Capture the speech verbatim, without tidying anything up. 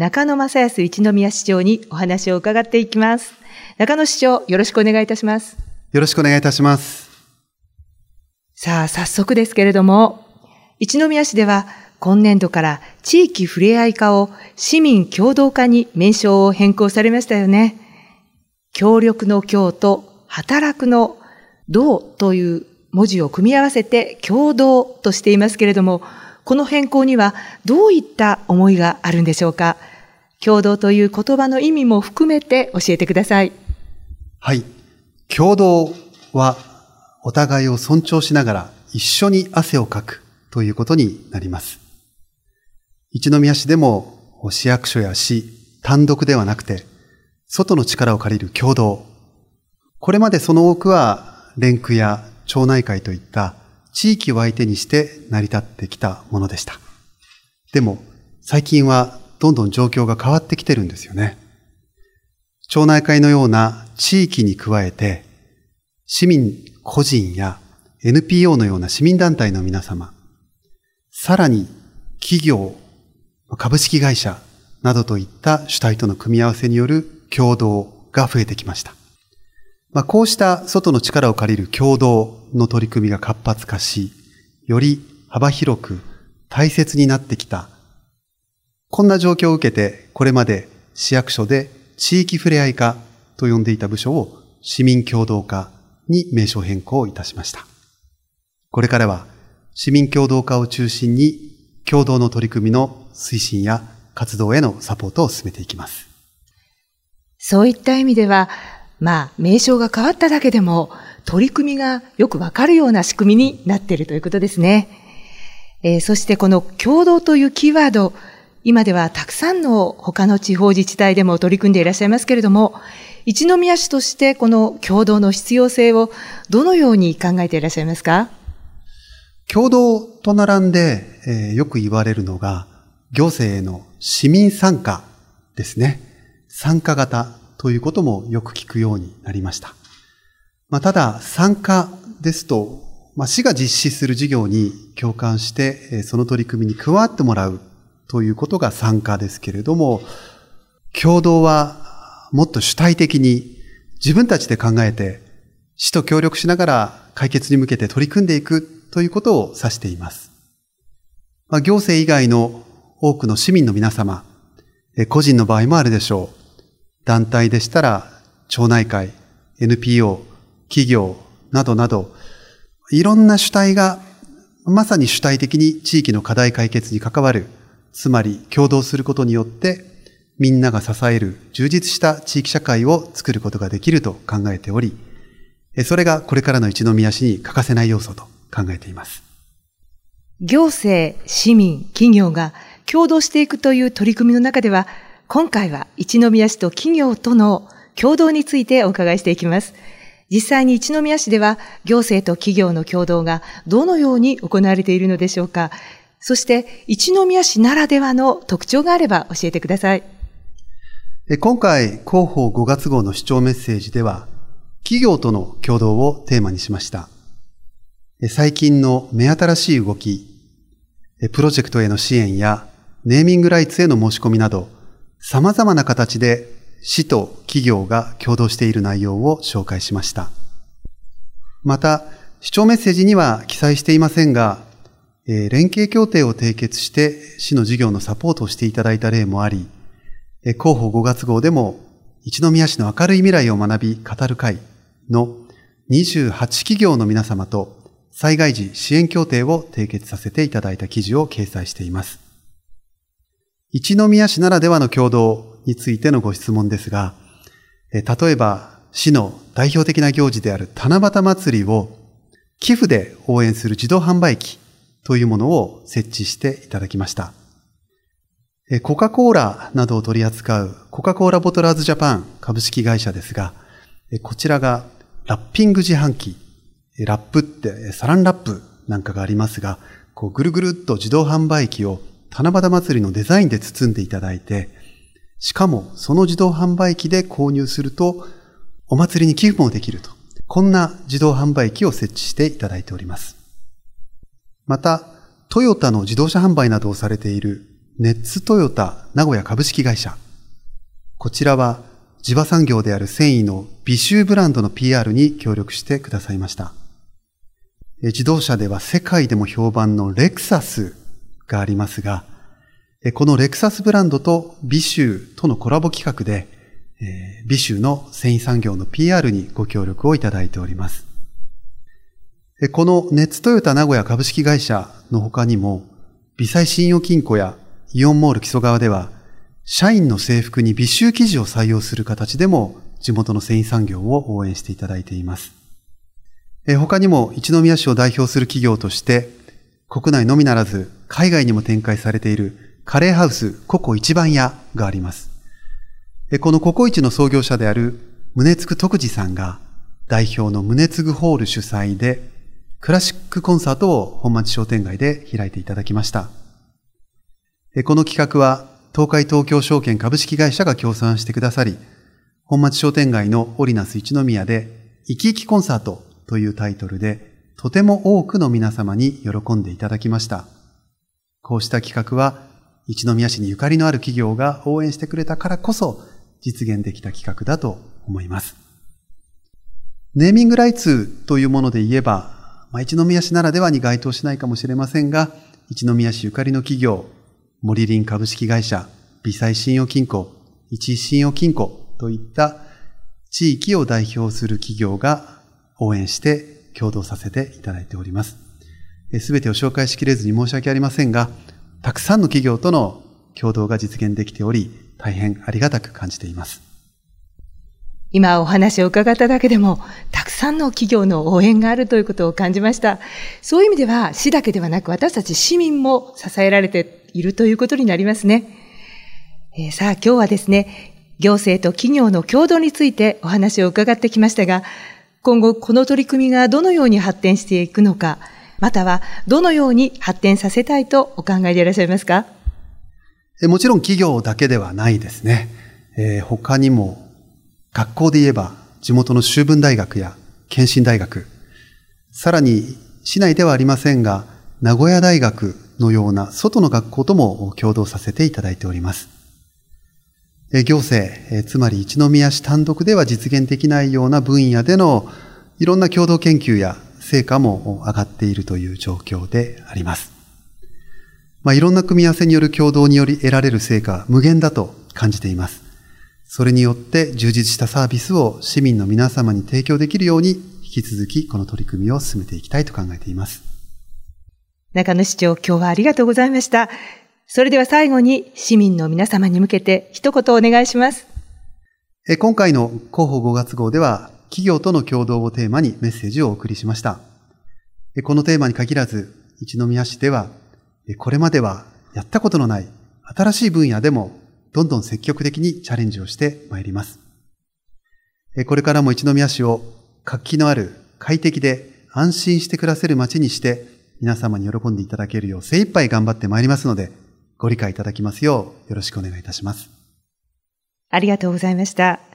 中野正康一宮市長にお話を伺っていきます。中野市長、よろしくお願いいたします。 よろしくお願いいたします。 さあ、早速ですけれども、一宮市では今年度から地域ふれあい課を市民協働課に名称を変更されましたよね。協力の協と働くの同という文字を組み合わせて協働としていますけれども、この変更にはどういった思いがあるんでしょうか。協働という言葉の意味も含めて教えてください。 はい。協働はお互いを尊重しながら一緒に汗をかくということになります。一宮市でも市役所や市単独ではなくて外の力を借りる協働。これまでその多くは連区や町内会といった地域を相手にして成り立ってきたものでした。でも最近はどんどん状況が変わってきてるんですよね。町内会のような地域に加えて市民個人や エヌピーオー のような市民団体の皆様、さらに企業、株式会社などといった主体との組み合わせによる協働が増えてきました。まあ、こうした外の力を借りる協働の取り組みが活発化し、より幅広く大切になってきた。こんな状況を受けて、これまで市役所で地域ふれあい課と呼んでいた部署を市民協働課に名称変更いたしました。これからは市民協働課を中心に協働の取り組みの推進や活動へのサポートを進めていきます。 そういった意味では、まあ、名称が変わっただけでも、取り組みがよくわかるような仕組みになっているということですね。えー、そしてこの協働というキーワード、今ではたくさんの他の地方自治体でも取り組んでいらっしゃいますけれども、一宮市としてこの協働の必要性をどのように考えていらっしゃいますか？ 協働と並んで、えー、よく言われるのが、行政への市民参加ですね。参加型ということもよく聞くようになりました。まあ、ただ、参加ですと、まあ、市が実施する事業に共感して、その取り組みに加わってもらうということが参加ですけれども、協働はもっと主体的に自分たちで考えて、市と協力しながら解決に向けて取り組んでいくということを指しています。まあ、行政以外の多くの市民の皆様、個人の場合もあるでしょう。団体でしたら、町内会、エヌピーオー、企業などなど、いろんな主体が、まさに主体的に地域の課題解決に関わる、つまり協働することによって、みんなが支える充実した地域社会を作ることができると考えており、それがこれからの一宮市に欠かせない要素と考えています。 行政、市民、企業が協働していくという取り組みの中では、今回は一宮市と企業との協働についてお伺いしていきます。実際に一宮市では行政と企業の協働がどのように行われているのでしょうか。そして一宮市ならではの特徴があれば教えてください。 今回広報ごがつ号の市長メッセージでは企業との協働をテーマにしました。最近の目新しい動き、プロジェクトへの支援やネーミングライツへの申し込みなど様々な形で市と企業が協働している内容を紹介しました。また、市長メッセージには記載していませんが、えー、連携協定を締結して市の事業のサポートをしていただいた例もあり、えー、広報ごがつ号でも一宮市の明るい未来を学び語る会のにじゅうはち企業の皆様と災害時支援協定を締結させていただいた記事を掲載しています。一宮市ならではの協働についてのご質問ですが、例えば市の代表的な行事である七夕祭りを寄付で応援する自動販売機というものを設置していただきました。コカ・コーラなどを取り扱うコカ・コーラボトラーズジャパン株式会社ですが、こちらがラッピング自販機、ラップってサランラップなんかがありますが、こうぐるぐるっと自動販売機を七夕祭りのデザインで包んでいただいて、しかもその自動販売機で購入するとお祭りに寄付もできると、こんな自動販売機を設置していただいております。また、トヨタの自動車販売などをされているネッツトヨタ名古屋株式会社。こちらは地場産業である繊維の美州ブランドの ピーアール に協力してくださいました。自動車では世界でも評判のレクサスがありますが、このレクサスブランドと美州とのコラボ企画で、美州の繊維産業の ピーアール にご協力をいただいております。このネッツトヨタ名古屋株式会社の他にも、微細信用金庫やイオンモール木曽川では、社員の制服に美州生地を採用する形でも地元の繊維産業を応援していただいています。他にも一宮市を代表する企業として、国内のみならず海外にも展開されているカレーハウスココ一番屋があります。このココイチの創業者である宗次徳次さんが代表の宗次ホール主催でクラシックコンサートを本町商店街で開いていただきました。この企画は東海東京証券株式会社が協賛してくださり、本町商店街のオリナス一宮で生き生きコンサートというタイトルでとても多くの皆様に喜んでいただきました。こうした企画は一宮市にゆかりのある企業が応援してくれたからこそ実現できた企画だと思います。ネーミングライツというもので言えば、まあ、一宮市ならではに該当しないかもしれませんが、一宮市ゆかりの企業、森林株式会社、微細信用金庫、一信用金庫といった地域を代表する企業が応援して協働させていただいております。すべてを紹介しきれずに申し訳ありませんが、たくさんの企業との協働が実現できており、大変ありがたく感じています。 今お話を伺っただけでも、たくさんの企業の応援があるということを感じました。そういう意味では、市だけではなく私たち市民も支えられているということになりますね。えー、さあ今日はですね、行政と企業の共同についてお話を伺ってきましたが、今後この取り組みがどのように発展していくのか、またはどのように発展させたいとお考えでいらっしゃいますか？ えもちろん企業だけではないですね。えー、他にも学校で言えば地元の修文大学や建新大学、さらに市内ではありませんが名古屋大学のような外の学校とも共同させていただいております。行政、つまり一宮市単独では実現できないような分野でのいろんな共同研究や成果も上がっているという状況であります。まあ、いろんな組み合わせによる共同により得られる成果は無限だと感じています。それによって充実したサービスを市民の皆様に提供できるように引き続きこの取り組みを進めていきたいと考えています。 中野市長、今日はありがとうございました。それでは最後に市民の皆様に向けて一言お願いします。 今回の広報ごがつ号では企業との共同をテーマにメッセージをお送りしました。このテーマに限らず一宮市ではこれまではやったことのない新しい分野でもどんどん積極的にチャレンジをしてまいります。これからも一宮市を活気のある快適で安心して暮らせる街にして皆様に喜んでいただけるよう精一杯頑張ってまいりますのでご理解いただきますようよろしくお願いいたします。 ありがとうございました。